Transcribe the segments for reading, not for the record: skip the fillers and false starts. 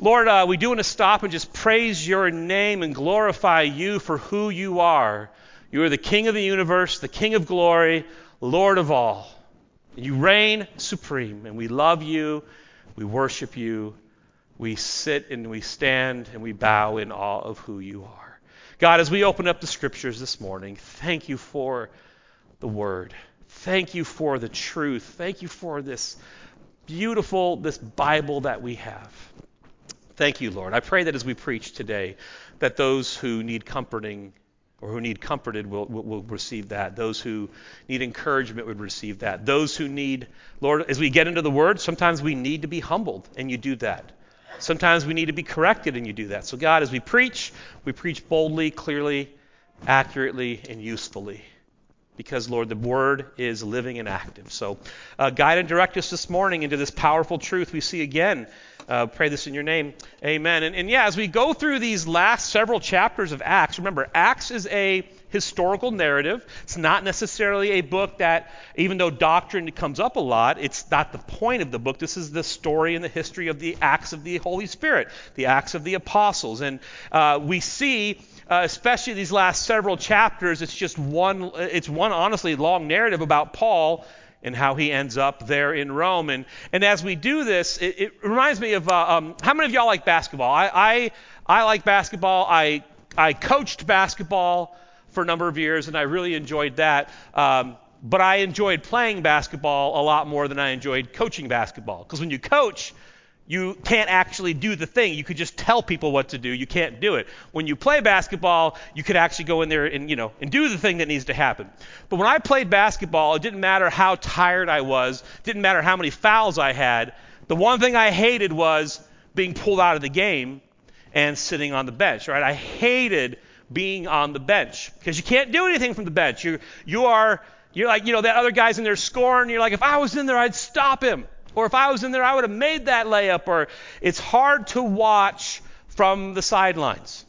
Lord, we do want to stop and just praise your name and glorify you for who you are. You are the King of the universe, the King of glory, Lord of all. You reign supreme, and we love you, we worship you, we sit and we stand and we bow in awe of who you are. God, as we open up the scriptures this morning, thank you for the word. Thank you for the truth. Thank you for this Bible that we have. Thank you, Lord. I pray that as we preach today, that those who need comforting or who need comforted will receive that. Those who need encouragement would receive that. Those who need, Lord, as we get into the word, sometimes we need to be humbled, and you do that. Sometimes we need to be corrected, and you do that. So God, as we preach boldly, clearly, accurately, and usefully. Because, Lord, the word is living and active. So guide and direct us this morning into this powerful truth we see again. Pray this in your name. Amen. And yeah, as we go through these last several chapters of Acts, remember, Acts is a historical narrative. It's not necessarily a book that, even though doctrine comes up a lot, it's not the point of the book. This is the story and the history of the Acts of the Holy Spirit, the Acts of the Apostles. And we see, especially these last several chapters, it's one honestly long narrative about Paul and how he ends up there in Rome. And as we do this, it reminds me of, how many of y'all like basketball? I like basketball. I coached basketball for a number of years, and I really enjoyed that. But I enjoyed playing basketball a lot more than I enjoyed coaching basketball. Because when you coach, you can't actually do the thing. You could just tell people what to do. You can't do it. When you play basketball, you could actually go in there and do the thing that needs to happen. But when I played basketball, it didn't matter how tired I was. It didn't matter how many fouls I had. The one thing I hated was being pulled out of the game and sitting on the bench, right? I hated being on the bench because you can't do anything from the bench. You're like, that other guy's in there scoring. You're like, if I was in there, I'd stop him. Or if I was in there, I would have made that layup. Or it's hard to watch from the sidelines.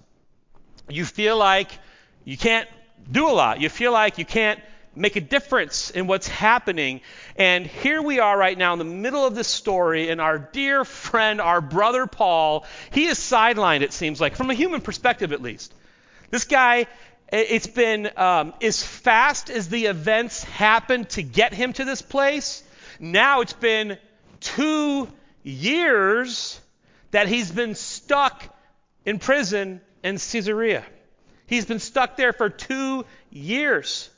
You feel like you can't do a lot. You feel like you can't make a difference in what's happening. And here we are right now in the middle of this story, and our dear friend, our brother Paul, he is sidelined, it seems like, from a human perspective at least. This guy, it's been as fast as the events happened to get him to this place. Now it's been 2 years that he's been stuck in prison in Caesarea. He's been stuck there for 2 years.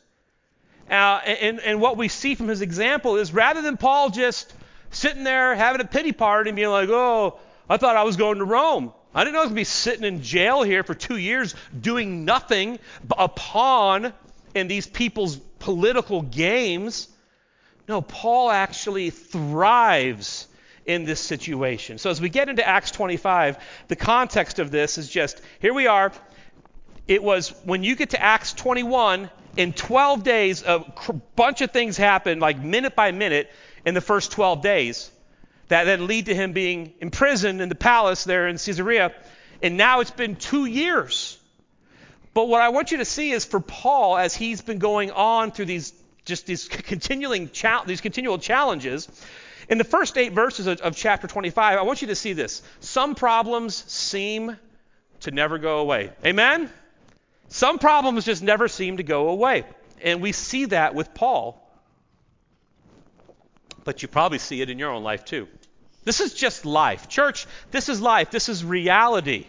And what we see from his example is rather than Paul just sitting there having a pity party and being like, oh, I thought I was going to Rome. I didn't know I was going to be sitting in jail here for 2 years doing nothing, a pawn in these people's political games. No, Paul actually thrives in this situation. So as we get into Acts 25, the context of this is just, here we are. It was when you get to Acts 21, in 12 days, a bunch of things happen, like minute by minute, in the first 12 days, that then lead to him being imprisoned in the palace there in Caesarea. And now it's been 2 years. But what I want you to see is for Paul, as he's been going on through these continual challenges, in the first 8 verses of chapter 25, I want you to see this. Some problems seem to never go away. Amen? Some problems just never seem to go away. And we see that with Paul. But you probably see it in your own life too. This is just life. Church, this is life. This is reality.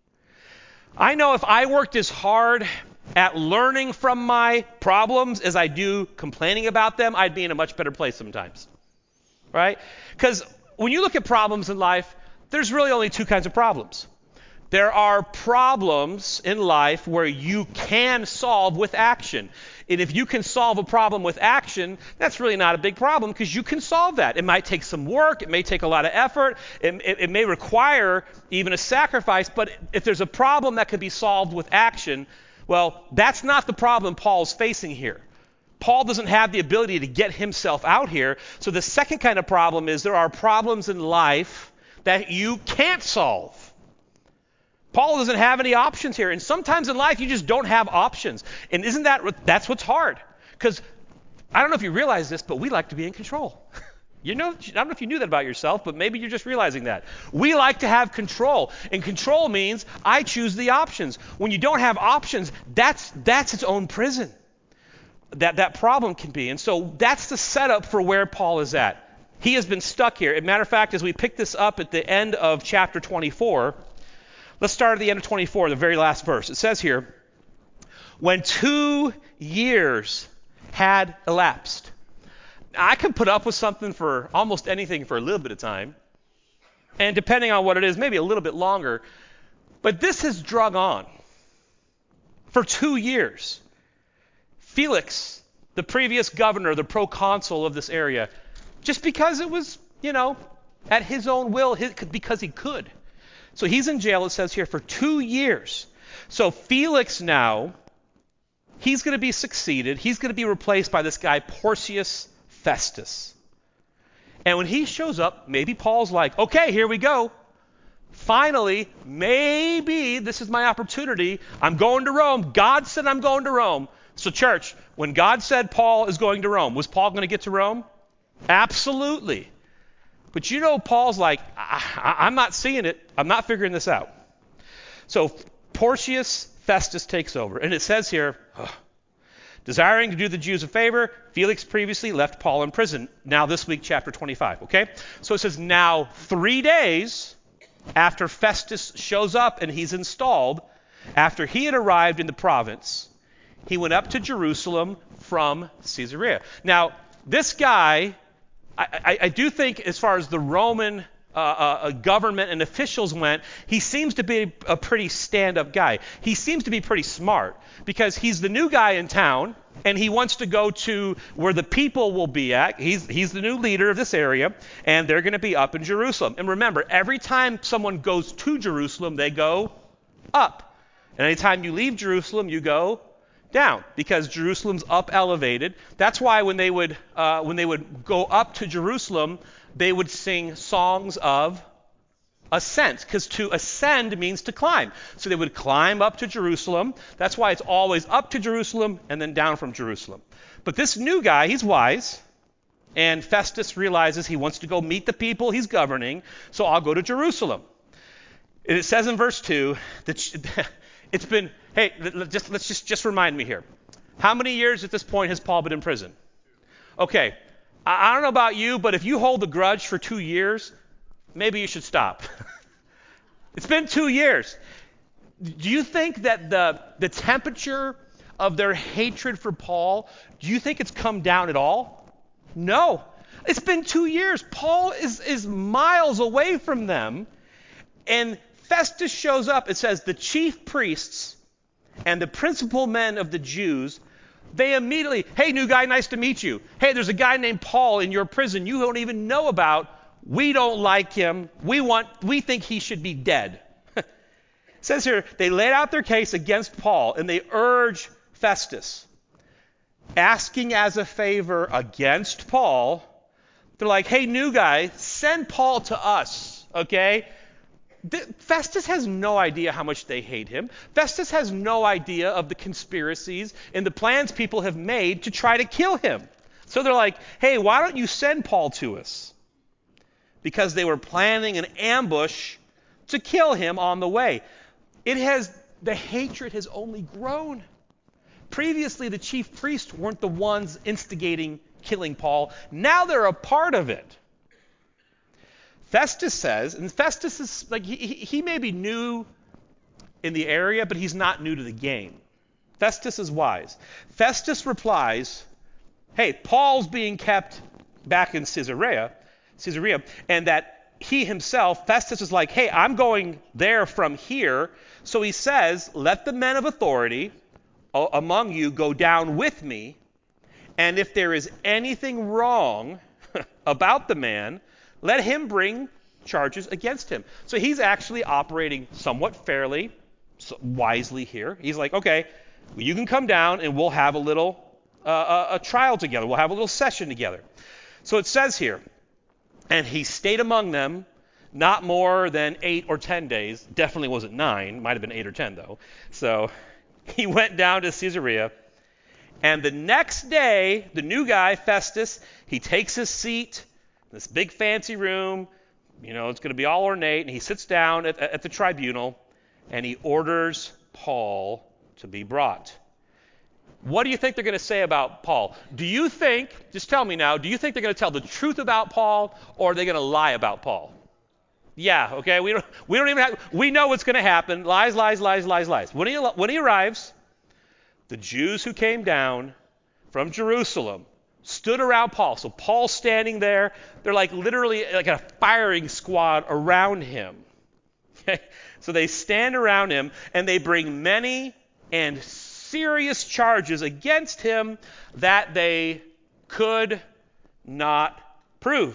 I know if I worked as hard at learning from my problems as I do complaining about them, I'd be in a much better place sometimes. Right? Because when you look at problems in life, there's really only 2 kinds of problems. There are problems in life where you can solve with action. And if you can solve a problem with action, that's really not a big problem because you can solve that. It might take some work. It may take a lot of effort. It may require even a sacrifice. But if there's a problem that can be solved with action, well, that's not the problem Paul's facing here. Paul doesn't have the ability to get himself out here. So the second kind of problem is there are problems in life that you can't solve. Paul doesn't have any options here. And sometimes in life, you just don't have options. And that's what's hard. Because I don't know if you realize this, but we like to be in control. I don't know if you knew that about yourself, but maybe you're just realizing that. We like to have control, and control means I choose the options. When you don't have options, that's its own prison. That problem can be. And so that's the setup for where Paul is at. He has been stuck here. As a matter of fact, as we pick this up at the end of chapter 24, let's start at the end of 24, the very last verse. It says here, when 2 years had elapsed. I can put up with something for almost anything for a little bit of time. And depending on what it is, maybe a little bit longer. But this has drug on for 2 years. Felix, the previous governor, the proconsul of this area, just because it was, at his own will, because he could. So he's in jail, it says here, for 2 years. So Felix now, he's going to be succeeded. He's going to be replaced by this guy, Porcius Festus. And when he shows up, maybe Paul's like, okay, here we go. Finally, maybe this is my opportunity. I'm going to Rome. God said I'm going to Rome. So church, when God said Paul is going to Rome, was Paul going to get to Rome? Absolutely. But Paul's like, I'm not seeing it. I'm not figuring this out. So Porcius Festus takes over. And it says here, desiring to do the Jews a favor, Felix previously left Paul in prison. Now this week, chapter 25, okay? So it says, now 3 days after Festus shows up and he's installed, after he had arrived in the province, he went up to Jerusalem from Caesarea. Now, this guy, I do think as far as the Roman government and officials went, he seems to be a pretty stand-up guy. He seems to be pretty smart because he's the new guy in town and he wants to go to where the people will be at. He's the new leader of this area and they're going to be up in Jerusalem. And remember, every time someone goes to Jerusalem, they go up. And anytime you leave Jerusalem, you go down because Jerusalem's up elevated. That's why when they would go up to Jerusalem, they would sing songs of ascent, because to ascend means to climb. So they would climb up to Jerusalem. That's why it's always up to Jerusalem and then down from Jerusalem. But this new guy, he's wise, and Festus realizes he wants to go meet the people he's governing, so I'll go to Jerusalem. And it says in verse 2 that it's been, hey, let's just remind me here. How many years at this point has Paul been in prison? Okay, I don't know about you, but if you hold a grudge for 2 years, maybe you should stop. It's been 2 years. Do you think that the temperature of their hatred for Paul, do you think it's come down at all? No. It's been 2 years. Paul is miles away from them. And Festus shows up. It says the chief priests and the principal men of the Jews, they immediately, hey, new guy, nice to meet you. Hey, there's a guy named Paul in your prison you don't even know about. We don't like him. We think he should be dead. It says here, they laid out their case against Paul, and they urge Festus, asking as a favor against Paul. They're like, hey, new guy, send Paul to us, okay? Festus has no idea how much they hate him. Festus has no idea of the conspiracies and the plans people have made to try to kill him. So they're like, hey, why don't you send Paul to us? Because they were planning an ambush to kill him on the way. The hatred has only grown. Previously, the chief priests weren't the ones instigating killing Paul. Now they're a part of it. Festus says, and Festus is like, he may be new in the area, but he's not new to the game. Festus is wise. Festus replies, hey, Paul's being kept back in Caesarea, and that he himself, Festus is like, hey, I'm going there from here. So he says, let the men of authority among you go down with me, and if there is anything wrong about the man, let him bring charges against him. So he's actually operating somewhat fairly, wisely here. He's like, okay, well, you can come down and we'll have a little a trial together. We'll have a little session together. So it says here, and he stayed among them not more than 8 or 10 days. Definitely wasn't 9. Might have been 8 or 10, though. So he went down to Caesarea. And the next day, the new guy, Festus, he takes his seat This big fancy room, it's going to be all ornate, and he sits down at the tribunal, and he orders Paul to be brought. What do you think they're going to say about Paul? Do you think, just tell me now, do you think they're going to tell the truth about Paul, or are they going to lie about Paul? Yeah, okay, we don't even have, we know what's going to happen. Lies, lies, lies, lies, lies. When he arrives, the Jews who came down from Jerusalem stood around Paul. So Paul's standing there. They're like literally like a firing squad around him. Okay? So they stand around him, and they bring many and serious charges against him that they could not prove.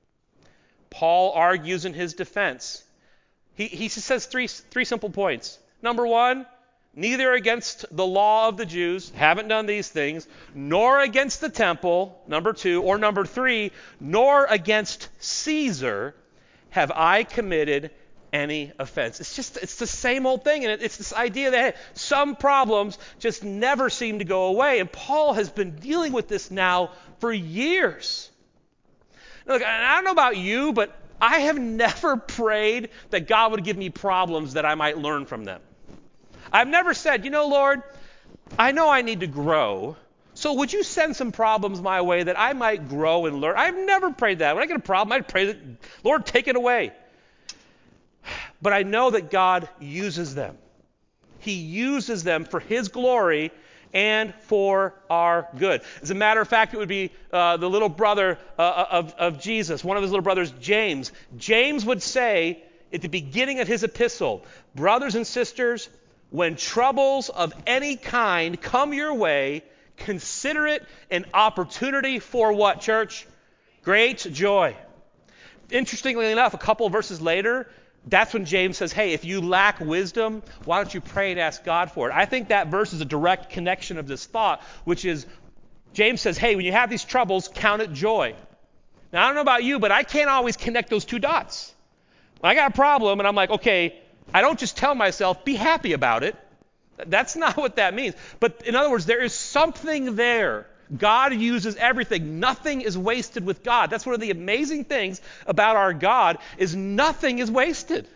Paul argues in his defense. He says three simple points. Number one, neither against the law of the Jews, haven't done these things, nor against the temple, number two, or number three, nor against Caesar have I committed any offense. It's the same old thing, and it's this idea that some problems just never seem to go away, and Paul has been dealing with this now for years. Look, I don't know about you, but I have never prayed that God would give me problems that I might learn from them. I've never said, Lord, I know I need to grow, so would you send some problems my way that I might grow and learn? I've never prayed that. When I get a problem, I'd pray that, Lord, take it away. But I know that God uses them. He uses them for his glory and for our good. As a matter of fact, it would be the little brother of Jesus, one of his little brothers, James. James would say at the beginning of his epistle, brothers and sisters, when troubles of any kind come your way, consider it an opportunity for what, church? Great joy. Interestingly enough, a couple of verses later, that's when James says, hey, if you lack wisdom, why don't you pray and ask God for it? I think that verse is a direct connection of this thought, which is, James says, hey, when you have these troubles, count it joy. Now, I don't know about you, but I can't always connect those two dots. When I got a problem, and I'm like, okay, I don't just tell myself, be happy about it. That's not what that means. But in other words, there is something there. God uses everything. Nothing is wasted with God. That's one of the amazing things about our God is nothing is wasted.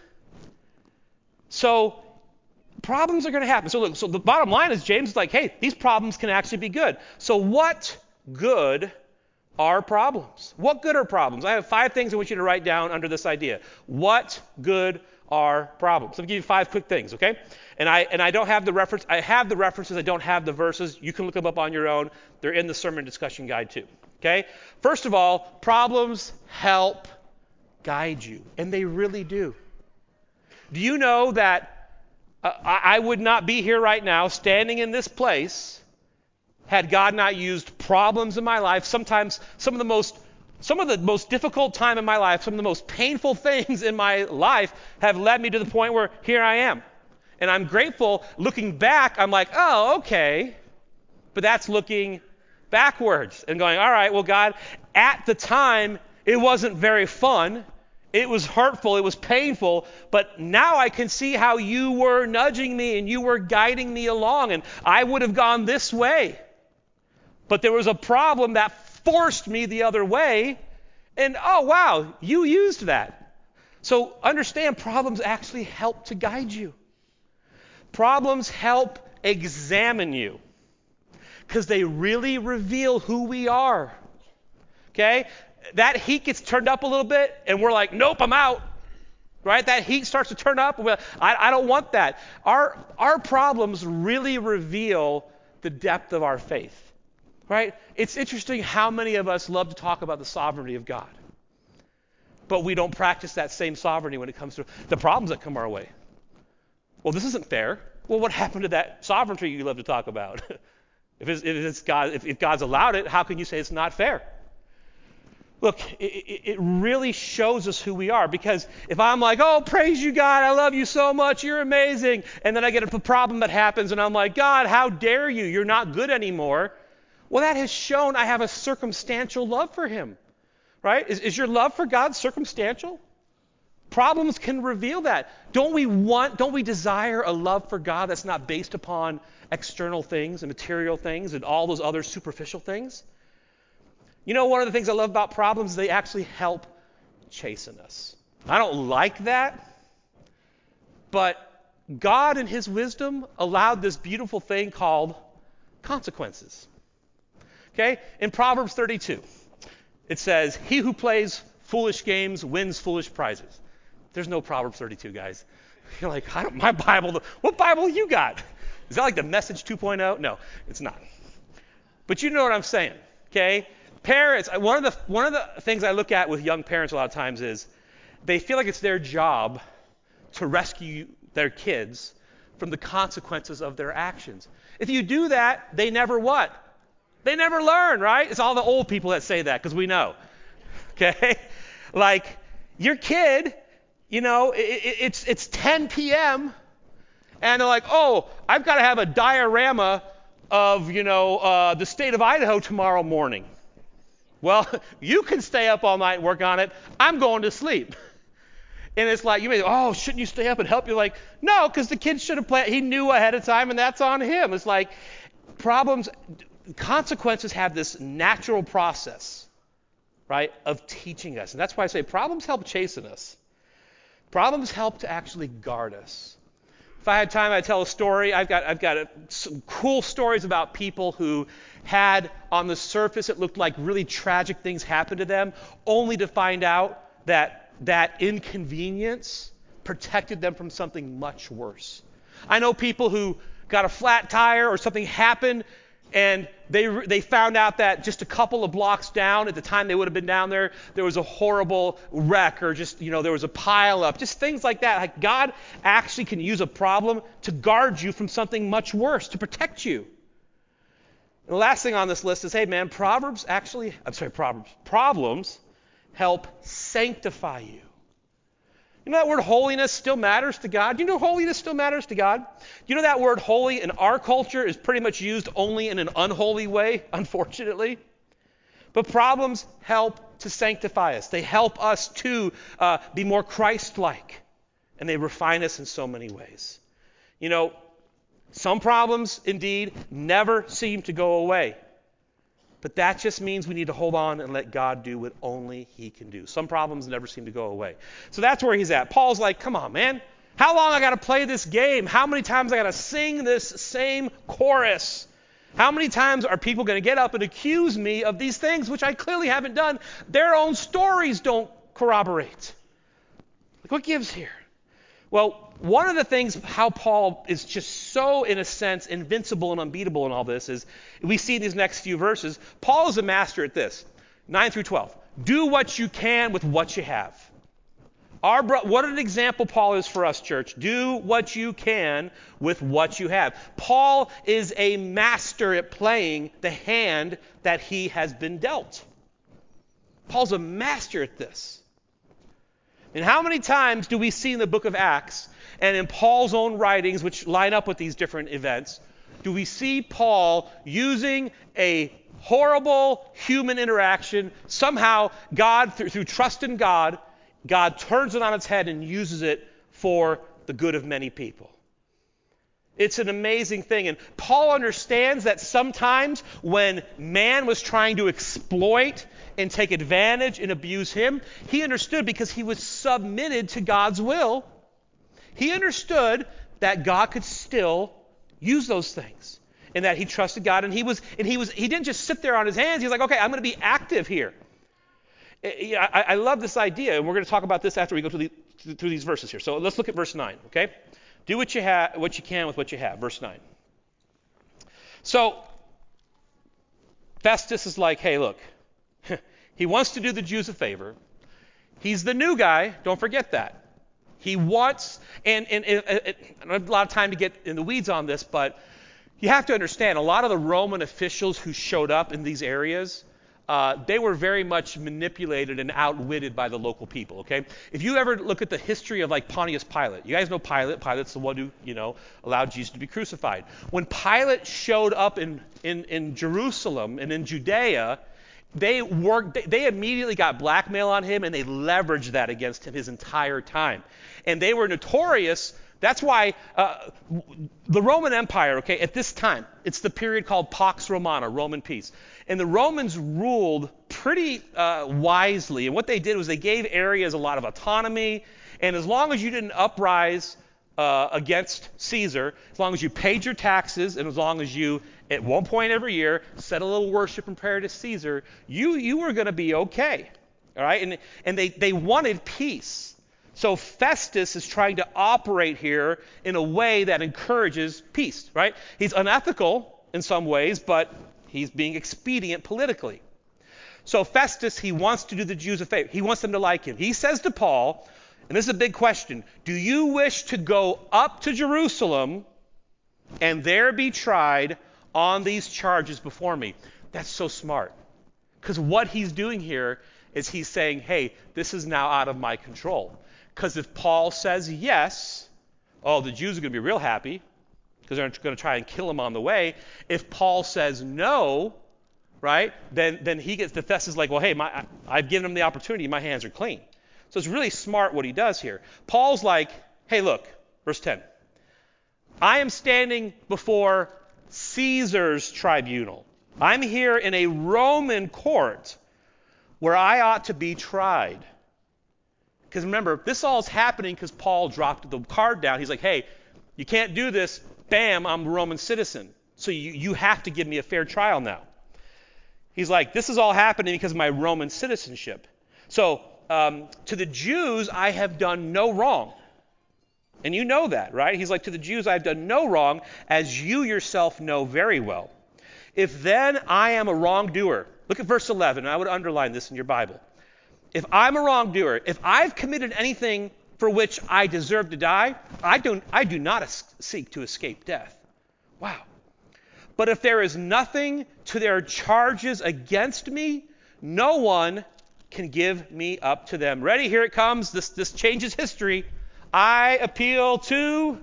So problems are going to happen. So look, so the bottom line is James is like, hey, these problems can actually be good. So what good are problems? What good are problems? I have 5 things I want you to write down under this idea. What good are problems? Let me give you 5 quick things, okay? And I don't have the reference. I have the references. I don't have the verses. You can look them up on your own. They're in the sermon discussion guide too. Okay? First of all, problems help guide you, and they really do. Do you know that I would not be here right now, standing in this place, had God not used problems in my life? Sometimes some of the most difficult time in my life, some of the most painful things in my life have led me to the point where here I am. And I'm grateful. Looking back, I'm like, oh, okay. But that's looking backwards and going, all right, well, God, at the time, it wasn't very fun. It was hurtful. It was painful. But now I can see how you were nudging me and you were guiding me along. And I would have gone this way. But there was a problem that forced me the other way. And, oh, wow, you used that. So understand, problems actually help to guide you. Problems help examine you because they really reveal who we are. Okay? That heat gets turned up a little bit and we're like, nope, I'm out. Right? That heat starts to turn up. I don't want that. Our problems really reveal the depth of our faith. Right? It's interesting how many of us love to talk about the sovereignty of God. But we don't practice that same sovereignty when it comes to the problems that come our way. Well, this isn't fair. Well, what happened to that sovereignty you love to talk about? If God's allowed it, how can you say it's not fair? Look, it really shows us who we are, because if I'm like, oh, praise you, God, I love you so much, you're amazing, and then I get a problem that happens, and I'm like, God, how dare you, you're not good anymore. Well, that has shown I have a circumstantial love for him, right? Is your love for God circumstantial? Problems can reveal that. Don't we desire a love for God that's not based upon external things and material things and all those other superficial things? You know, one of the things I love about problems is they actually help chasten us. I don't like that, but God in his wisdom allowed this beautiful thing called consequences. Okay? In Proverbs 32, it says, he who plays foolish games wins foolish prizes. There's no Proverbs 32, guys. You're like, my Bible, what Bible you got? Is that like the Message 2.0? No, it's not. But you know what I'm saying, okay? Parents, one of the things I look at with young parents a lot of times is they feel like it's their job to rescue their kids from the consequences of their actions. If you do that, they never what? They never learn, right? It's all the old people that say that because we know, okay? Like your kid, you know, it's 10 p.m. and they're like, oh, I've got to have a diorama of, you know, the state of Idaho tomorrow morning. Well, you can stay up all night and work on it. I'm going to sleep. And it's like, you may, oh, shouldn't you stay up and help? You're like, no, because the kid should have planned. He knew ahead of time, and that's on him. It's like consequences have this natural process, right, of teaching us. And that's why I say problems help chasten us. Problems help to actually guard us. If I had time, I'd tell a story. I've got some cool stories about people who had, on the surface, it looked like really tragic things happened to them, only to find out that inconvenience protected them from something much worse. I know people who got a flat tire or something happened, and they found out that just a couple of blocks down, at the time they would have been down there, there was a horrible wreck, or just, you know, there was a pile up, just things like that. Like God actually can use a problem to guard you from something much worse, to protect you. And the last thing on this list is, hey man, problems help sanctify you. You know that word holiness still matters to God? Do you know holiness still matters to God? Do you know that word holy in our culture is pretty much used only in an unholy way, unfortunately? But problems help to sanctify us. They help us to be more Christ-like. And they refine us in so many ways. You know, some problems, indeed, never seem to go away. But that just means we need to hold on and let God do what only he can do. Some problems never seem to go away. So that's where he's at. Paul's like, come on, man. How long I got to play this game? How many times I got to sing this same chorus? How many times are people going to get up and accuse me of these things, which I clearly haven't done? Their own stories don't corroborate. Like, what gives here? Well, one of the things how Paul is just so, in a sense, invincible and unbeatable in all this is, we see in these next few verses, Paul is a master at this. 9 through 12. Do what you can with what you have. What an example Paul is for us, church. Do what you can with what you have. Paul is a master at playing the hand that he has been dealt. Paul's a master at this. And how many times do we see in the book of Acts and in Paul's own writings, which line up with these different events, do we see Paul using a horrible human interaction? Somehow God, through trust in God, God turns it on its head and uses it for the good of many people. It's an amazing thing. And Paul understands that sometimes when man was trying to exploit and take advantage and abuse him, he understood because he was submitted to God's will. He understood that God could still use those things and that he trusted God. And he didn't just sit there on his hands. He's like, okay, I'm going to be active here. I love this idea, and we're going to talk about this after we go through these verses here. So let's look at verse 9, okay? Do what you can with what you have. Verse 9. So Festus is like, hey, look, he wants to do the Jews a favor. He's the new guy. Don't forget that. He wants, and I don't have a lot of time to get in the weeds on this, but you have to understand, a lot of the Roman officials who showed up in these areas, they were very much manipulated and outwitted by the local people, okay? If you ever look at the history of like Pontius Pilate, you guys know Pilate. Pilate's the one who, allowed Jesus to be crucified. When Pilate showed up in Jerusalem and in Judea, They immediately got blackmail on him, and they leveraged that against him his entire time. And they were notorious. That's why the Roman Empire, okay, at this time, it's the period called Pax Romana, Roman peace. And the Romans ruled pretty wisely. And what they did was they gave areas a lot of autonomy. And as long as you didn't uprise against Caesar, as long as you paid your taxes, and as long as you, at one point every year, said a little worship and prayer to Caesar, you were going to be okay. All right? And they wanted peace. So Festus is trying to operate here in a way that encourages peace, right? He's unethical in some ways, but he's being expedient politically. So Festus, he wants to do the Jews a favor. He wants them to like him. He says to Paul, and this is a big question, do you wish to go up to Jerusalem and there be tried on these charges before me? That's so smart. Because what he's doing here is he's saying, hey, this is now out of my control. Because if Paul says yes, the Jews are going to be real happy because they're going to try and kill him on the way. If Paul says no, right, then he gets, the Festus is like, well, hey, I've given him the opportunity. My hands are clean. So it's really smart what he does here. Paul's like, hey, look, verse 10. I am standing before Caesar's tribunal. I'm here in a Roman court where I ought to be tried. Because remember, this all is happening because Paul dropped the card down. He's like, hey, you can't do this. Bam, I'm a Roman citizen. So you have to give me a fair trial now. He's like, this is all happening because of my Roman citizenship. So to the Jews, I have done no wrong. And you know that, right? He's like, to the Jews, I've done no wrong, as you yourself know very well. If then I am a wrongdoer, look at verse 11. I would underline this in your Bible. If I'm a wrongdoer, if I've committed anything for which I deserve to die, I do not seek to escape death. Wow. But if there is nothing to their charges against me, no one can give me up to them. Ready? Here it comes. This changes history. I appeal to...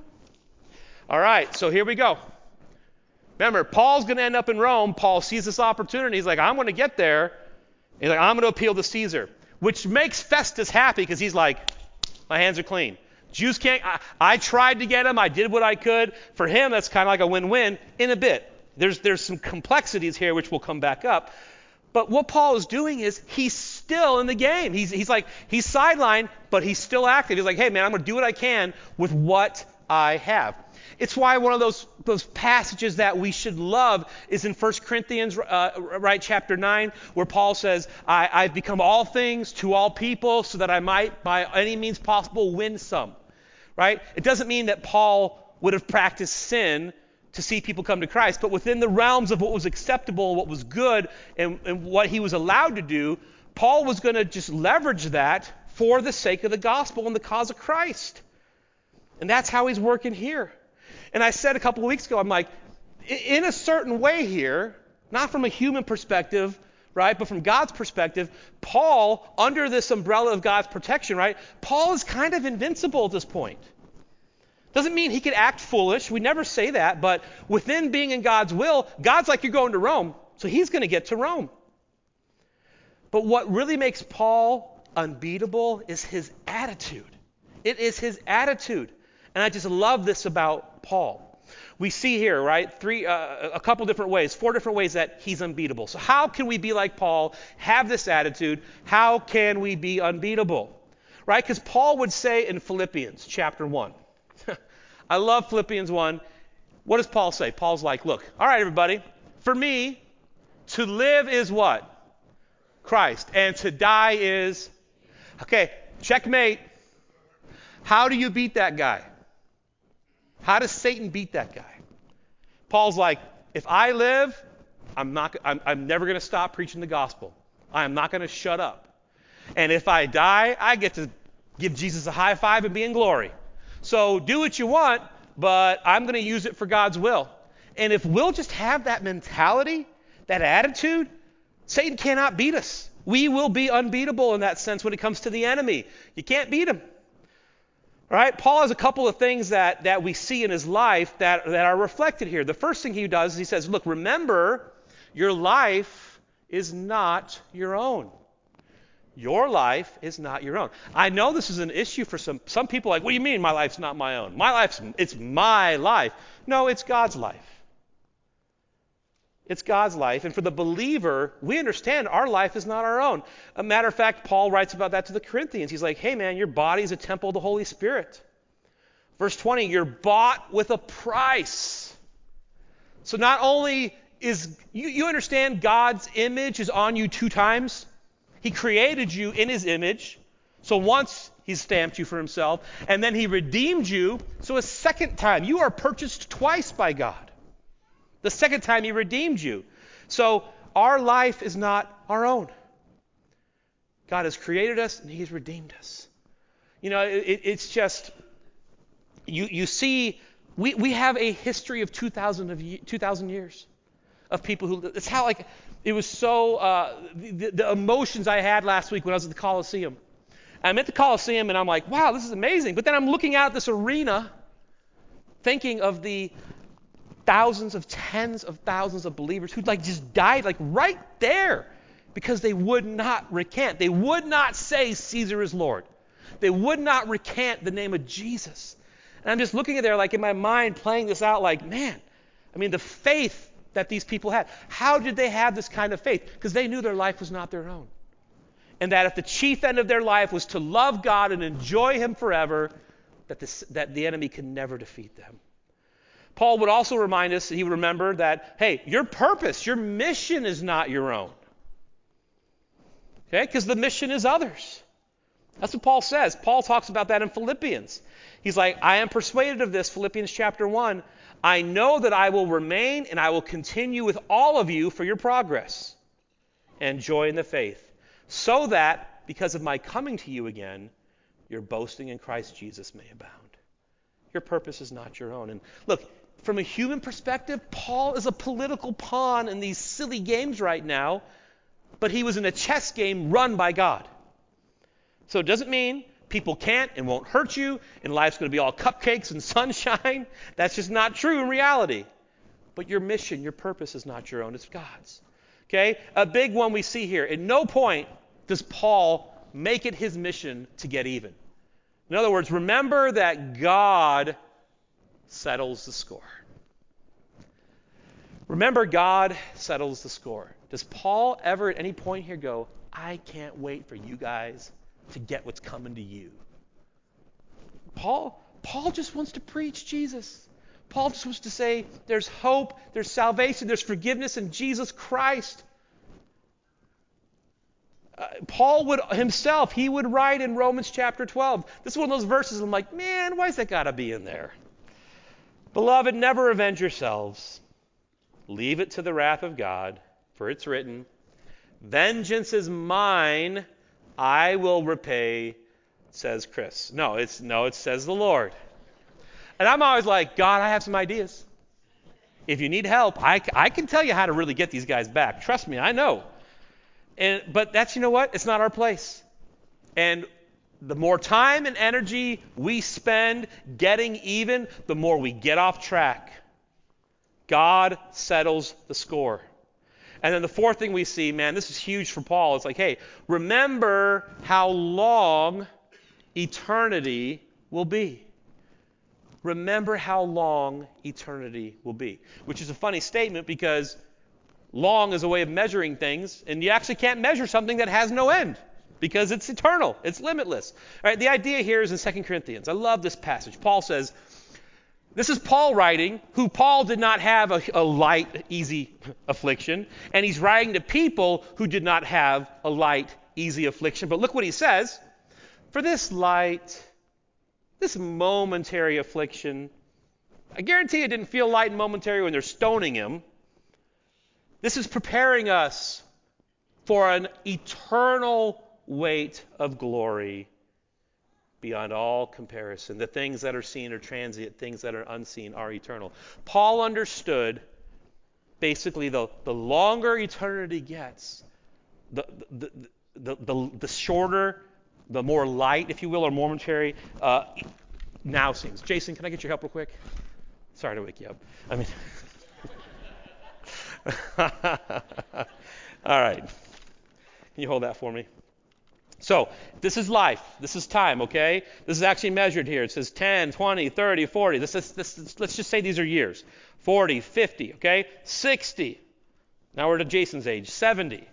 All right, so here we go. Remember, Paul's going to end up in Rome. Paul sees this opportunity. He's like, I'm going to get there. He's like, I'm going to appeal to Caesar. Which makes Festus happy because he's like, my hands are clean. Jews can't, I tried to get him. I did what I could. For him, that's kind of like a win-win in a bit. There's some complexities here which will come back up. But what Paul is doing is he's still in the game. He's sidelined, but he's still active. He's like, hey, man, I'm going to do what I can with what I have. It's why one of those passages that we should love is in 1 Corinthians, chapter 9, where Paul says, I've become all things to all people so that I might, by any means possible, win some. Right? It doesn't mean that Paul would have practiced sin to see people come to Christ, but within the realms of what was acceptable, what was good, and what he was allowed to do, Paul was going to just leverage that for the sake of the gospel and the cause of Christ. And that's how he's working here. And I said a couple of weeks ago, I'm like, in a certain way here, not from a human perspective, right, but from God's perspective, Paul, under this umbrella of God's protection, right, Paul is kind of invincible at this point. Doesn't mean he could act foolish. We never say that. But within being in God's will, God's like, you're going to Rome, so he's going to get to Rome. But what really makes Paul unbeatable is his attitude. It is his attitude. And I just love this about Paul. We see here, right, a couple different ways, 4 different ways that he's unbeatable. So how can we be like Paul, have this attitude? How can we be unbeatable? Right? Because Paul would say in Philippians chapter 1, I love Philippians 1. What does Paul say? Paul's like, look, all right, everybody, for me, to live is what? Christ. And to die is, okay, checkmate. How do you beat that guy? How does Satan beat that guy? Paul's like, if I live, I'm never going to stop preaching the gospel. I am not going to shut up. And if I die, I get to give Jesus a high five and be in glory. So do what you want, but I'm going to use it for God's will. And if we'll just have that mentality, that attitude, Satan cannot beat us. We will be unbeatable in that sense when it comes to the enemy. You can't beat him. Right? Paul has a couple of things that we see in his life that are reflected here. The first thing he does is he says, look, remember your life is not your own. Your life is not your own. I know this is an issue for some people. Like, what do you mean my life's not my own? It's my life. No, it's God's life. It's God's life. And for the believer, we understand our life is not our own. A matter of fact, Paul writes about that to the Corinthians. He's like, hey man, your body is a temple of the Holy Spirit. Verse 20, you're bought with a price. So not only is, you understand God's image is on you 2 times. He created you in his image. So once he stamped you for himself, and then he redeemed you. So a second time, you are purchased twice by God. The second time he redeemed you. So our life is not our own. God has created us and he's redeemed us. You know, it's just, you see, we have a history of 2,000 years of people who, it's how like, it was so, the emotions I had last week when I was at the Coliseum. I'm at the Coliseum and I'm like, wow, this is amazing. But then I'm looking out at this arena thinking of the tens of thousands of believers who like just died like right there because they would not recant. They would not say Caesar is Lord. They would not recant the name of Jesus. And I'm just looking at there like in my mind playing this out like, man, I mean the faith that these people had. How did they have this kind of faith? Because they knew their life was not their own. And that if the chief end of their life was to love God and enjoy him forever, that the enemy can never defeat them. Paul would also remind us, he would remember that, hey, your purpose, your mission is not your own. Okay? Because the mission is others. That's what Paul says. Paul talks about that in Philippians. He's like, I am persuaded of this, Philippians chapter 1. I know that I will remain and I will continue with all of you for your progress and joy in the faith, so that, because of my coming to you again, your boasting in Christ Jesus may abound. Your purpose is not your own. And look, from a human perspective, Paul is a political pawn in these silly games right now, but he was in a chess game run by God. So it doesn't mean people can't and won't hurt you, and life's going to be all cupcakes and sunshine. That's just not true in reality. But your mission, your purpose is not your own, it's God's. Okay? A big one we see here. At no point does Paul make it his mission to get even. In other words, remember that God settles the score. Remember, God settles the score. Does Paul ever at any point here go, I can't wait for you guys to get what's coming to you? Paul just wants to preach Jesus. Paul just wants to say there's hope, there's salvation, there's forgiveness in Jesus Christ. Paul would himself, he would write in Romans chapter 12. This is one of those verses I'm like, man, why's that got to be in there? Beloved, never avenge yourselves. Leave it to the wrath of God, for it's written, vengeance is mine, I will repay, says Chris. No, it says the Lord. And I'm always like, God, I have some ideas. If you need help, I can tell you how to really get these guys back. Trust me, I know. But that's, you know what? It's not our place. And the more time and energy we spend getting even, the more we get off track. God settles the score. And then the fourth thing we see, man, this is huge for Paul. It's like, hey, remember how long eternity will be. Remember how long eternity will be. Which is a funny statement because long is a way of measuring things, and you actually can't measure something that has no end because it's eternal. It's limitless. All right, the idea here is in 2 Corinthians. I love this passage. Paul says, this is Paul writing, who Paul did not have a light, easy affliction, and he's writing to people who did not have a light, easy affliction. But look what he says. For this momentary affliction, I guarantee it didn't feel light and momentary when they're stoning him. This is preparing us for an eternal weight of glory beyond all comparison. The things that are seen are transient, things that are unseen are eternal. Paul understood basically the longer eternity gets, the shorter, the more light, if you will, or momentary, now seems. Jason, can I get your help real quick? Sorry to wake you up. All right. Can you hold that for me? So this is life. This is time, okay? This is actually measured here. It says 10, 20, 30, 40. Let's just say these are years. 40, 50, okay? 60. Now we're to Jason's age, 70.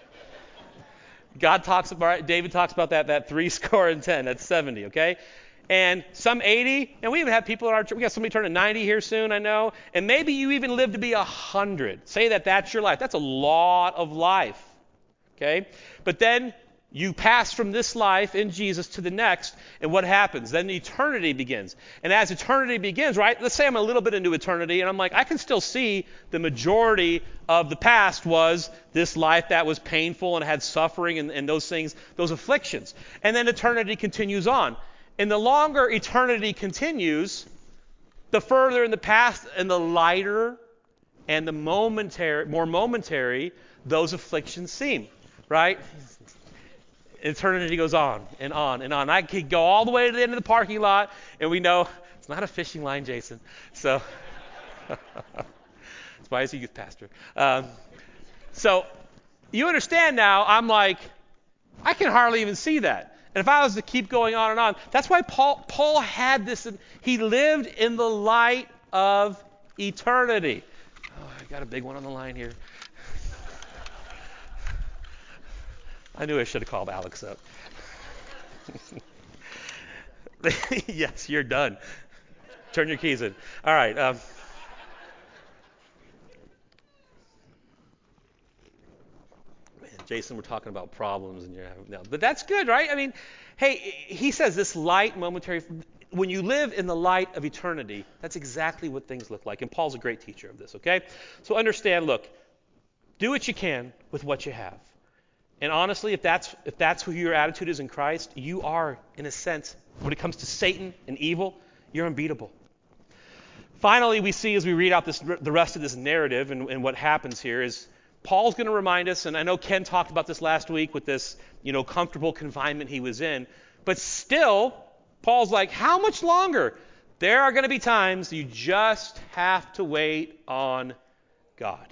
David talks about that 70. That's 70, okay? And some 80, and we even have people in our church. We got somebody turning 90 here soon, I know. And maybe you even live to be 100. Say that's your life. That's a lot of life, okay? But then you pass from this life in Jesus to the next, and what happens? Then eternity begins. And as eternity begins, right, let's say I'm a little bit into eternity, and I'm like, I can still see the majority of the past was this life that was painful and had suffering and those things, those afflictions. And then eternity continues on. And the longer eternity continues, the further in the past and the lighter and the more momentary those afflictions seem, right? Eternity goes on and on and on. I could go all the way to the end of the parking lot, and we know it's not a fishing line, Jason. So that's why he's a youth pastor. So you understand now, I'm like, I can hardly even see that. And if I was to keep going on and on, that's why Paul had this. He lived in the light of eternity. Oh, I got a big one on the line here. I knew I should have called Alex up. Yes, you're done. Turn your keys in. All right. Man, Jason, we're talking about problems, and you're having no, but that's good, right? I mean, hey, he says this light, momentary. When you live in the light of eternity, that's exactly what things look like. And Paul's a great teacher of this. Okay, so understand. Look, do what you can with what you have. And honestly, if that's who your attitude is in Christ, you are, in a sense, when it comes to Satan and evil, you're unbeatable. Finally, we see as we read out the rest of this narrative and what happens here is Paul's going to remind us, and I know Ken talked about this last week with this, comfortable confinement he was in, but still, Paul's like, how much longer? There are going to be times you just have to wait on God.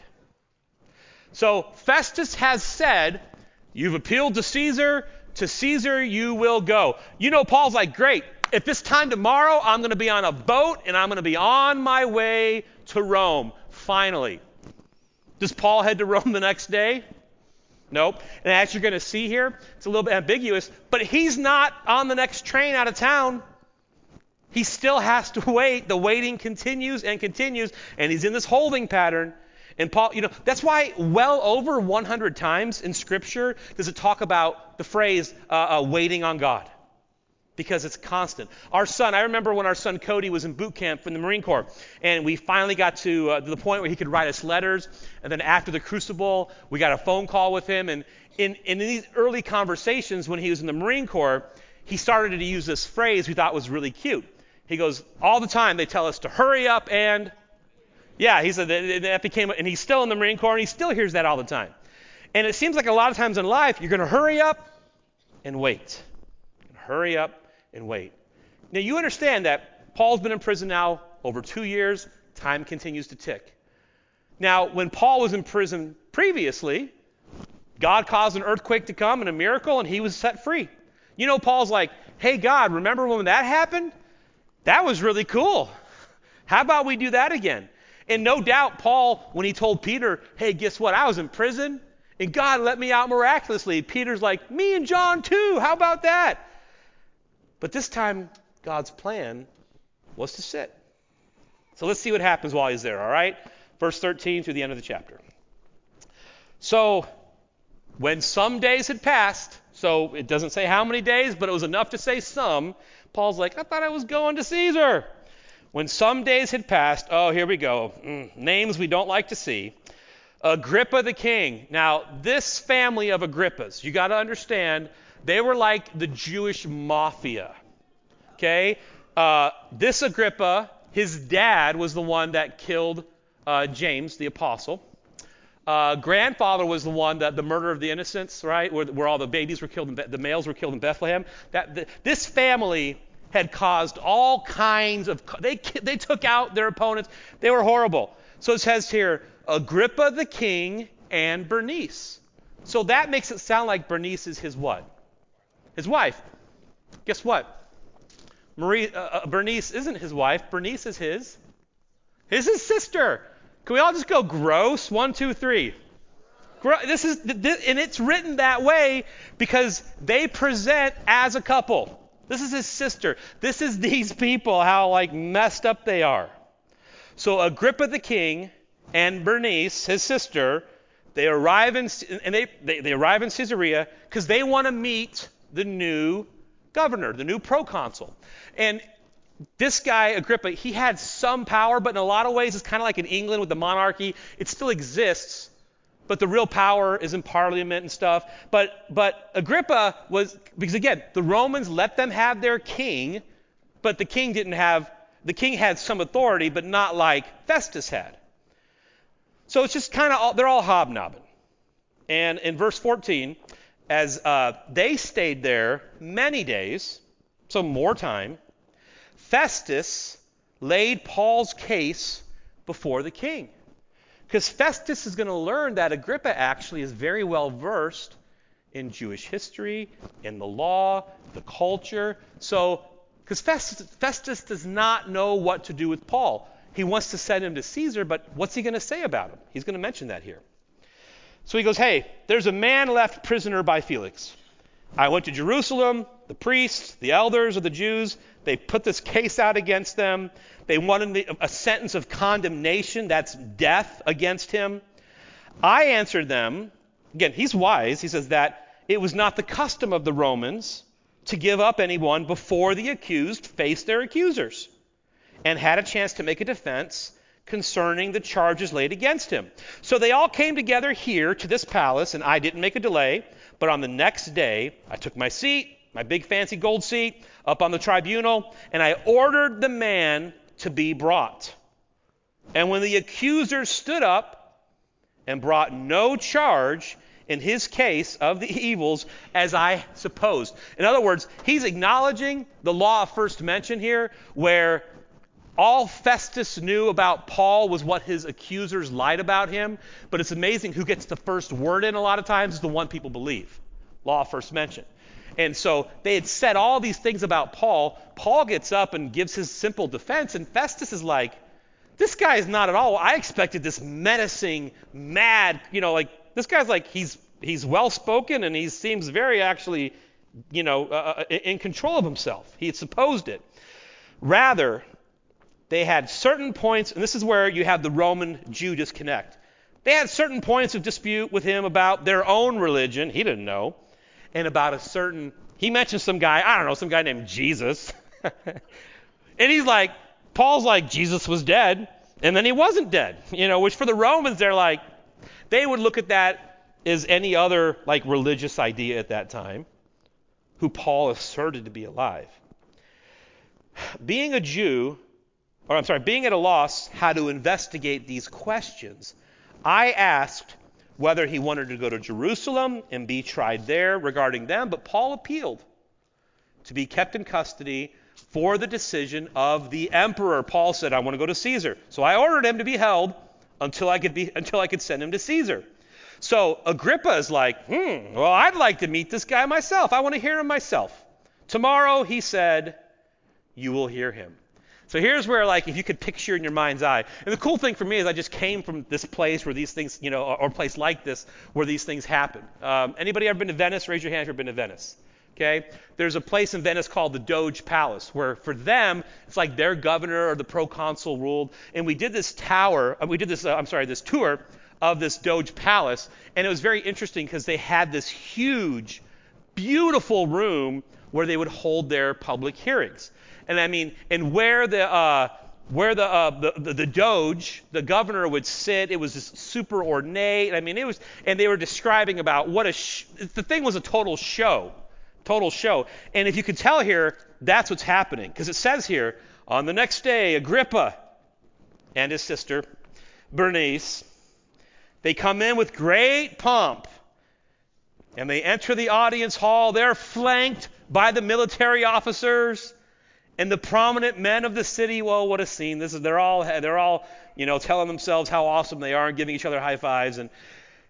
So Festus has said, you've appealed to Caesar you will go. Paul's like, great. If this time tomorrow, I'm going to be on a boat and I'm going to be on my way to Rome. Finally. Does Paul head to Rome the next day? Nope. And as you're going to see here, it's a little bit ambiguous, but he's not on the next train out of town. He still has to wait. The waiting continues, and he's in this holding pattern. And Paul, that's why well over 100 times in Scripture does it talk about the phrase waiting on God. Because it's constant. I remember when our son Cody was in boot camp in the Marine Corps, and we finally got to the point where he could write us letters, and then after the Crucible, we got a phone call with him, and in these early conversations when he was in the Marine Corps, he started to use this phrase we thought was really cute. He goes, all the time they tell us to hurry up and... Yeah, he said that became, and he's still in the Marine Corps, and he still hears that all the time. And it seems like a lot of times in life, you're going to hurry up and wait. Hurry up and wait. Now, you understand that Paul's been in prison now over 2 years. Time continues to tick. Now, when Paul was in prison previously, God caused an earthquake to come and a miracle, and he was set free. Paul's like, hey, God, remember when that happened? That was really cool. How about we do that again? And no doubt, Paul, when he told Peter, hey, guess what? I was in prison, and God let me out miraculously. Peter's like, me and John too. How about that? But this time, God's plan was to sit. So let's see what happens while he's there, all right? Verse 13 through the end of the chapter. So when some days had passed, so it doesn't say how many days, but it was enough to say some, Paul's like, I thought I was going to Caesar. When some days had passed, oh, here we go, names we don't like to see. Agrippa the king. Now, this family of Agrippas, you got to understand, they were like the Jewish mafia. Okay? This Agrippa, his dad was the one that killed James, the apostle. Grandfather was the one that the murder of the innocents, right? Where all the babies were killed, the males were killed in Bethlehem. This family had caused all kinds of, they took out their opponents. They were horrible. So it says here, Agrippa the king and Bernice. So that makes it sound like Bernice is his what? His wife. Guess what? Bernice isn't his wife. Bernice is his sister. Can we all just go gross? 1, 2, 3. And it's written that way because they present as a couple. This is his sister. This is these people, how like messed up they are. So Agrippa the king and Bernice, his sister, they arrive in Caesarea because they want to meet the new governor, the new proconsul. And this guy, Agrippa, he had some power, but in a lot of ways it's kind of like in England with the monarchy. It still exists, but the real power is in parliament and stuff. But Agrippa was, because again, the Romans let them have their king, but the king had some authority, but not like Festus had. So it's just kind of, they're all hobnobbing. And in verse 14, as they stayed there many days, so more time, Festus laid Paul's case before the king. Because Festus is going to learn that Agrippa actually is very well versed in Jewish history, in the law, the culture. So, because Festus does not know what to do with Paul. He wants to send him to Caesar, but what's he going to say about him? He's going to mention that here. So he goes, hey, there's a man left prisoner by Felix. I went to Jerusalem, the priests, the elders of the Jews, they put this case out against them. They wanted a sentence of condemnation, that's death, against him. I answered them, again, he's wise, he says that it was not the custom of the Romans to give up anyone before the accused faced their accusers and had a chance to make a defense concerning the charges laid against him. So they all came together here to this palace, and I didn't make a delay, but on the next day, I took my seat, my big fancy gold seat, up on the tribunal, and I ordered the man to be brought. And when the accusers stood up and brought no charge in his case of the evils as I supposed. In other words, he's acknowledging the law of first mention here, where all Festus knew about Paul was what his accusers lied about him. But it's amazing who gets the first word in a lot of times is the one people believe. Law of first mention. And so they had said all these things about Paul. Paul gets up and gives his simple defense, and Festus is like, this guy is not at all. I expected this menacing, mad, like this guy's like, he's well-spoken and he seems very actually, in control of himself. He had supposed it. Rather, they had certain points, and this is where you have the Roman-Jew disconnect. They had certain points of dispute with him about their own religion. He didn't know. And about he mentioned some guy named Jesus. And he's like, Paul's like, Jesus was dead, and then he wasn't dead. Which for the Romans, they would look at that as any other like religious idea at that time, who Paul asserted to be alive. Being at a loss how to investigate these questions, I asked whether he wanted to go to Jerusalem and be tried there regarding them, but Paul appealed to be kept in custody for the decision of the emperor. Paul said, I want to go to Caesar. So I ordered him to be held until I could send him to Caesar. So Agrippa is like, well, I'd like to meet this guy myself. I want to hear him myself. Tomorrow, he said, you will hear him. So here's where, if you could picture in your mind's eye. And the cool thing for me is I just came from this place where these things, or a place like this where these things happen. Anybody ever been to Venice? Raise your hand if you've been to Venice. Okay? There's a place in Venice called the Doge Palace, where for them, it's like their governor or the proconsul ruled. And we did this tour of this Doge Palace. And it was very interesting because they had this huge, beautiful room where they would hold their public hearings. And where the Doge, the governor, would sit, it was just super ornate. And they were describing about what the thing was a total show. And if you could tell here, that's what's happening. Because it says here, on the next day, Agrippa and his sister, Bernice, they come in with great pomp. And they enter the audience hall. They're flanked by the military officers and the prominent men of the city. Well, what a scene. They're all telling themselves how awesome they are and giving each other high fives. And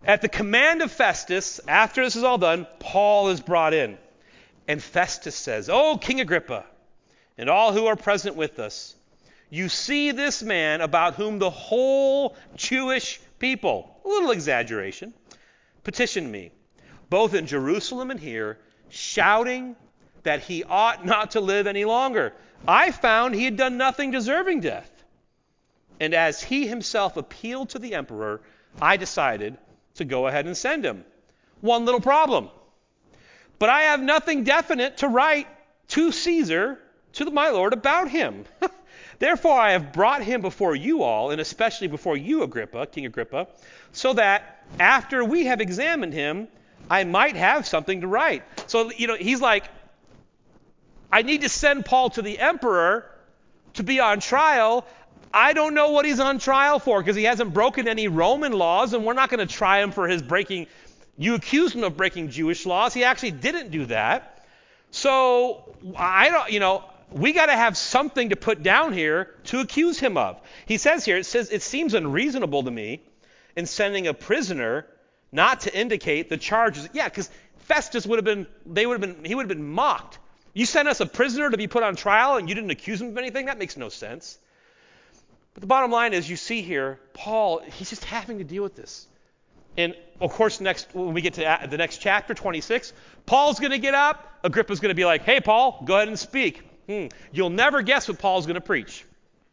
At the command of Festus, after this is all done, Paul is brought in. And Festus says, "O King Agrippa, and all who are present with us, you see this man about whom the whole Jewish people," a little exaggeration, "petitioned me, both in Jerusalem and here, shouting that he ought not to live any longer. I found he had done nothing deserving death. And as he himself appealed to the emperor, I decided to go ahead and send him. One little problem. But I have nothing definite to write to Caesar, to my Lord, about him. Therefore I have brought him before you all, and especially before you, Agrippa, King Agrippa, so that after we have examined him, I might have something to write." So, he's like, I need to send Paul to the emperor to be on trial. I don't know what he's on trial for because he hasn't broken any Roman laws, and we're not going to try him for his breaking. You accused him of breaking Jewish laws. He actually didn't do that. So we got to have something to put down here to accuse him of. He says here, it seems unreasonable to me in sending a prisoner not to indicate the charges. Yeah, because Festus he would have been mocked. You sent us a prisoner to be put on trial and you didn't accuse him of anything? That makes no sense. But the bottom line is, you see here, Paul, he's just having to deal with this. And of course, when we get to the next chapter, 26, Paul's going to get up. Agrippa's going to be like, "Hey, Paul, go ahead and speak." You'll never guess what Paul's going to preach.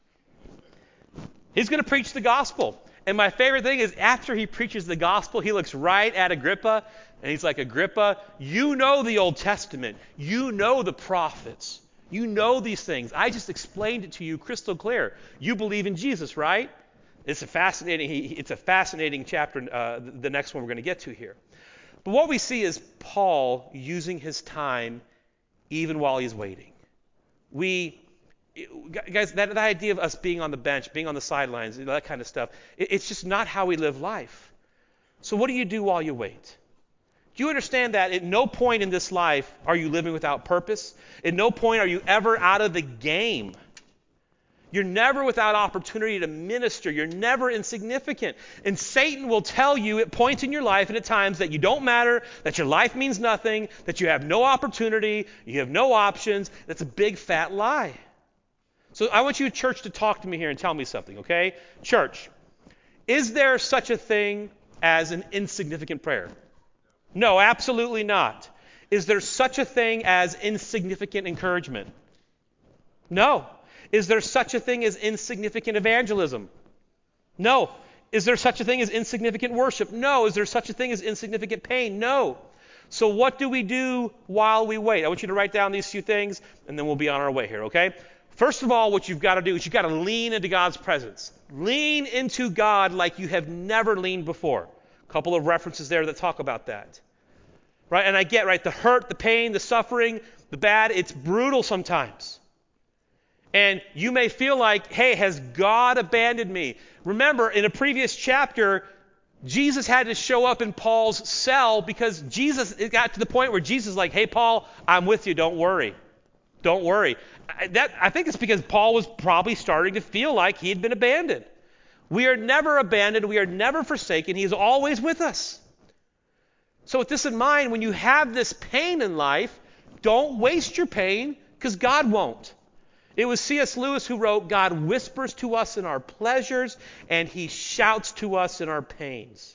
He's going to preach the gospel. And my favorite thing is, after he preaches the gospel, he looks right at Agrippa, and he's like, "Agrippa, you know the Old Testament. You know the prophets. You know these things. I just explained it to you crystal clear. You believe in Jesus, right?" It's a fascinating chapter, the next one we're going to get to here. But what we see is Paul using his time even while he's waiting. Guys, that idea of us being on the bench, being on the sidelines, that kind of stuff, it's just not how we live life. So what do you do while you wait? Do you understand that at no point in this life are you living without purpose? At no point are you ever out of the game. You're never without opportunity to minister. You're never insignificant. And Satan will tell you at points in your life and at times that you don't matter, that your life means nothing, that you have no opportunity, you have no options. That's a big fat lie. So I want you, church, to talk to me here and tell me something, okay? Church, is there such a thing as an insignificant prayer? No, absolutely not. Is there such a thing as insignificant encouragement? No. Is there such a thing as insignificant evangelism? No. Is there such a thing as insignificant worship? No. Is there such a thing as insignificant pain? No. So what do we do while we wait? I want you to write down these few things, and then we'll be on our way here, okay? First of all, what you've got to do is you've got to lean into God's presence. Lean into God like you have never leaned before. A couple of references there that talk about that. Right? And I get, right, the hurt, the pain, the suffering, the bad, it's brutal sometimes. And you may feel like, hey, has God abandoned me? Remember, in a previous chapter, Jesus had to show up in Paul's cell because it got to the point where Jesus is like, "Hey, Paul, I'm with you. Don't worry. Don't worry." I think it's because Paul was probably starting to feel like he had been abandoned. We are never abandoned. We are never forsaken. He is always with us. So with this in mind, when you have this pain in life, don't waste your pain because God won't. It was C.S. Lewis who wrote, "God whispers to us in our pleasures, and he shouts to us in our pains."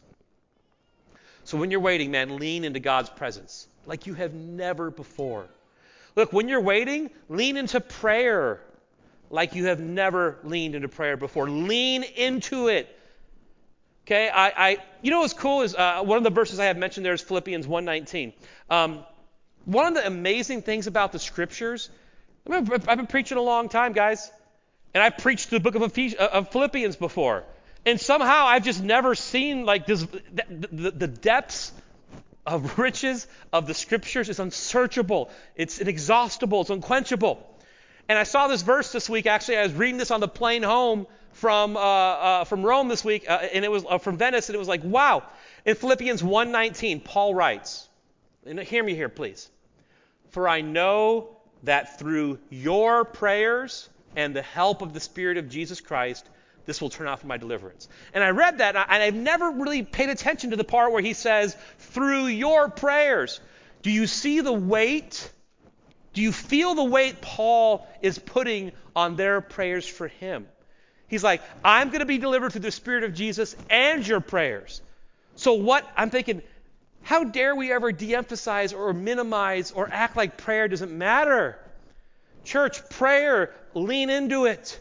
So when you're waiting, man, lean into God's presence like you have never before. Look, when you're waiting, lean into prayer like you have never leaned into prayer before. Lean into it. Okay, you know what's cool is one of the verses I have mentioned there is Philippians 1:19. One of the amazing things about the Scriptures, I've been preaching a long time, guys, and I've preached the book of Philippians before, and somehow I've just never seen like this. The depths of riches of the Scriptures is unsearchable. It's inexhaustible. It's unquenchable. And I saw this verse this week. Actually, I was reading this on the plane home from Rome this week, and it was from Venice, and it was like, wow. In Philippians 1:19, Paul writes, and hear me here, please. "For I know that through your prayers and the help of the Spirit of Jesus Christ, this will turn out for my deliverance. And I read that, and I've never really paid attention to the part where he says, through your prayers. Do you see the weight? Do you feel the weight Paul is putting on their prayers for him? He's like, I'm going to be delivered through the Spirit of Jesus and your prayers. So what I'm thinking, how dare we ever de-emphasize or minimize or act like prayer doesn't matter? Church, prayer, lean into it.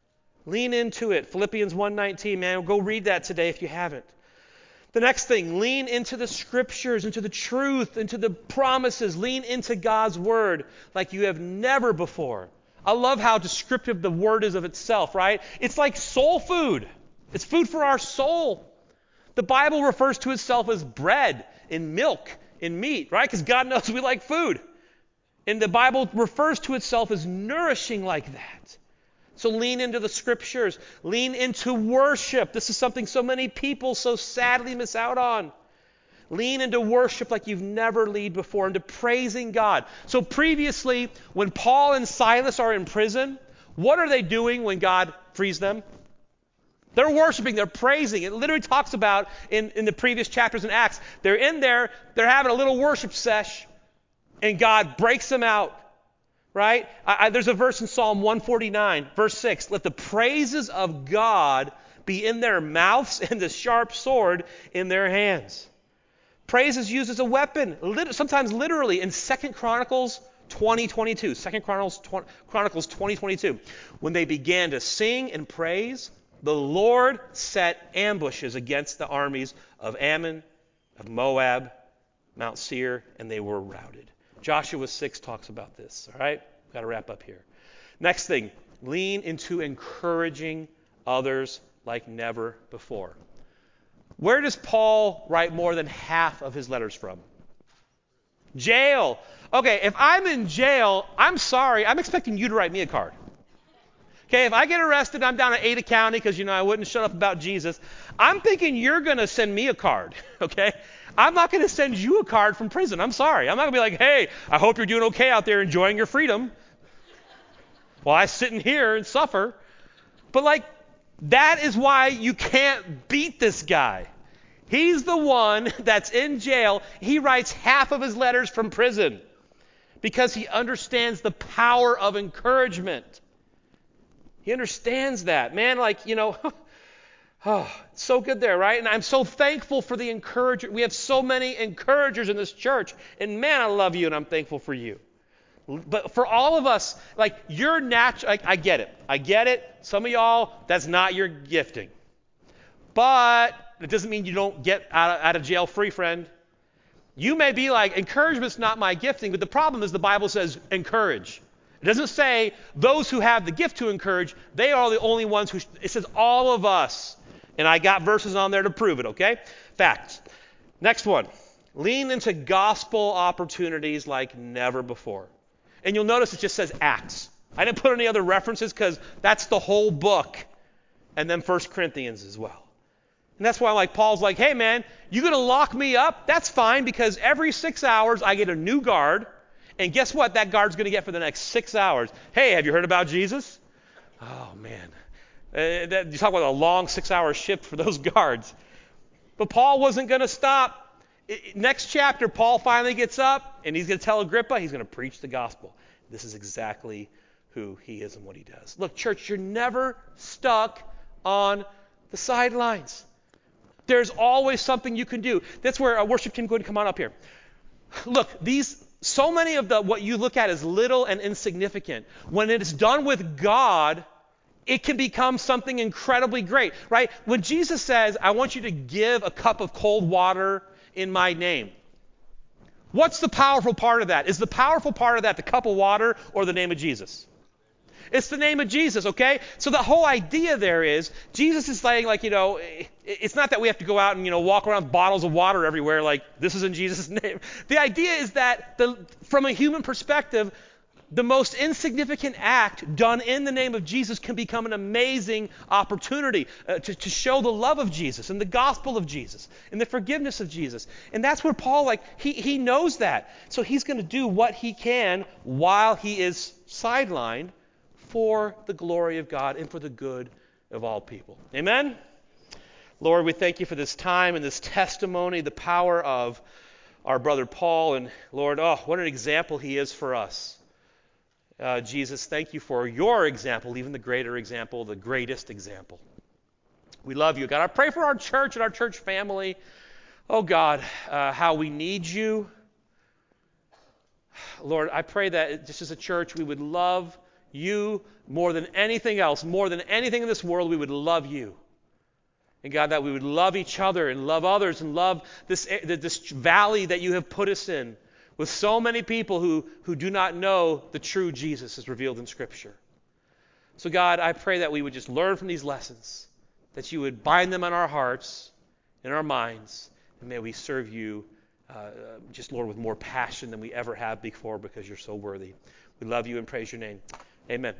Lean into it. Philippians 1:19, man, go read that today if you haven't. The next thing, lean into the Scriptures, into the truth, into the promises. Lean into God's Word like you have never before. I love how descriptive the Word is of itself, right? It's like soul food. It's food for our soul. The Bible refers to itself as bread and milk and meat, right? Because God knows we like food. And the Bible refers to itself as nourishing like that. So lean into the Scriptures. Lean into worship. This is something so many people so sadly miss out on. Lean into worship like you've never leaned before, into praising God. So previously, when Paul and Silas are in prison, what are they doing when God frees them? They're worshiping, they're praising. It literally talks about in the previous chapters in Acts. They're in there, they're having a little worship sesh, and God breaks them out. Right? There's a verse in Psalm 149, verse 6. Let the praises of God be in their mouths and the sharp sword in their hands. Praise is used as a weapon, sometimes literally in 2 Chronicles 20:22. 2 Chronicles 20:22. When they began to sing and praise, the Lord set ambushes against the armies of Ammon, of Moab, Mount Seir, and they were routed. Joshua 6 talks about this, all right? Got to wrap up here. Next thing, lean into encouraging others like never before. Where does Paul write more than half of his letters from? Jail. Okay, if I'm in jail, I'm sorry, I'm expecting you to write me a card. Okay, if I get arrested, I'm down at Ada County because, I wouldn't shut up about Jesus. I'm thinking you're going to send me a card, okay? I'm not going to send you a card from prison. I'm sorry. I'm not going to be like, hey, I hope you're doing okay out there enjoying your freedom while I sit in here and suffer. But that is why you can't beat this guy. He's the one that's in jail. He writes half of his letters from prison because he understands the power of encouragement. He understands that. Man, oh, it's so good there, right? And I'm so thankful for the encourager. We have so many encouragers in this church. And man, I love you and I'm thankful for you. But for all of us, you're natural. I get it. I get it. Some of y'all, that's not your gifting. But it doesn't mean you don't get out of jail free, friend. You may be like, encouragement's not my gifting, but the problem is the Bible says encourage. It doesn't say those who have the gift to encourage, they are the only ones who, it says all of us. And I got verses on there to prove it, okay? Facts. Next one. Lean into gospel opportunities like never before. And you'll notice it just says Acts. I didn't put any other references because that's the whole book. And then 1 Corinthians as well. And that's why Paul's like, hey man, you going to lock me up? That's fine because every 6 hours I get a new guard. And guess what that guard's going to get for the next 6 hours? Hey, have you heard about Jesus? Oh, man. You talk about a long 6-hour shift for those guards. But Paul wasn't going to stop. Next chapter, Paul finally gets up, and he's going to tell Agrippa, he's going to preach the gospel. This is exactly who he is and what he does. Look, church, you're never stuck on the sidelines. There's always something you can do. That's where our worship team could come on up here. Look, so many of what you look at as little and insignificant, when it is done with God, it can become something incredibly great, right? When Jesus says, I want you to give a cup of cold water in my name, what's the powerful part of that? Is the powerful part of that the cup of water or the name of Jesus? It's the name of Jesus, okay? So the whole idea there is, Jesus is saying, it's not that we have to go out and, walk around with bottles of water everywhere, this is in Jesus' name. The idea is that from a human perspective, the most insignificant act done in the name of Jesus can become an amazing opportunity to show the love of Jesus and the gospel of Jesus and the forgiveness of Jesus. And that's where Paul, he knows that. So he's going to do what he can while he is sidelined for the glory of God and for the good of all people. Amen? Lord, we thank you for this time and this testimony, the power of our brother Paul. And Lord, what an example he is for us. Jesus, thank you for your example, even the greater example, the greatest example. We love you. God, I pray for our church and our church family. Oh God, how we need you. Lord, I pray that just as a church we would love you more than anything else, more than anything in this world, we would love you. And God, that we would love each other and love others and love this valley that you have put us in with so many people who do not know the true Jesus as revealed in Scripture. So God, I pray that we would just learn from these lessons, that you would bind them on our hearts, in our minds, and may we serve you just, Lord, with more passion than we ever have before because you're so worthy. We love you and praise your name. Amen.